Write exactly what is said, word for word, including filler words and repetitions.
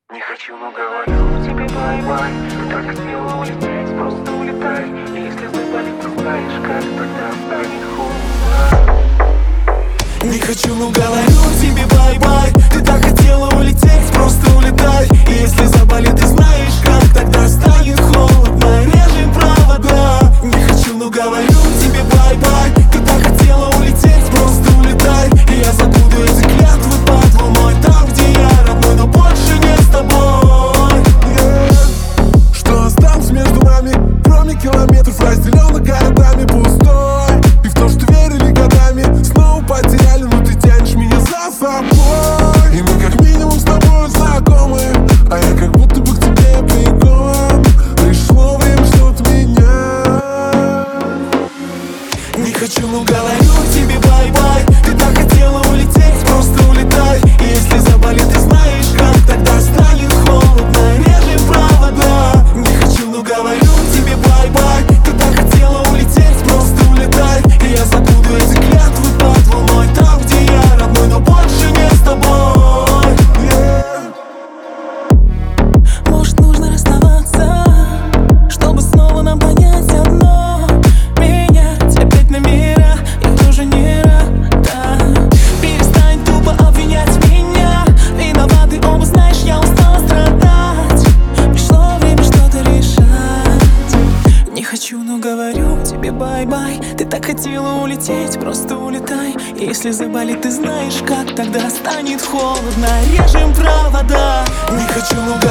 Не хочу, но говорю тебе бай-бай. Ты так хотела улететь, просто улетай. И если заболит, то знаешь, как тогда станет холодно. Не хочу, но говорю тебе бай-бай. Ты так хотела улететь, просто улетай. И если заболит, ты знаешь, как тогда станет холодно. Режем провода. Не хочу, но говорю тебе бай-бай. Ты так хотела улететь, просто улетай. И я забуду эти клятвы под луной. Там, где я родной, но больше не с тобой. yeah. Что осталось между нами, кроме километров, разделенных городами, пустой. И в то, что верили годами, снова потеряли, но ты тянешь меня за собой. И мы как минимум с тобой знакомы, а я как будто бы к тебе бегом. Пришло время что-то менять. Не хочу, но говорю тебе бай-бай. Ты так хотела улететь, просто улетай. И если заболит, ты знаешь, как тогда станет холодно. Режем провода. Не хочу, но говорю тебе бай-бай. Ты так хотела улететь, просто улетай. И я забуду эти клятвы под луной. Там, где я родной, но больше не с тобой. yeah. Может, нужно расставаться, чтобы снова нам понять одно. Менять опять номера, я уже не рада. Перестань тупо обвинять меня. Виноваты оба, знаешь, я устала страдать. Пришло время что-то решать. Не хочу, но говорю тебе бай-бай. Ты так хотела улететь, просто улетай. И если заболит, ты знаешь, как тогда станет холодно. Режем провода. Не хочу, но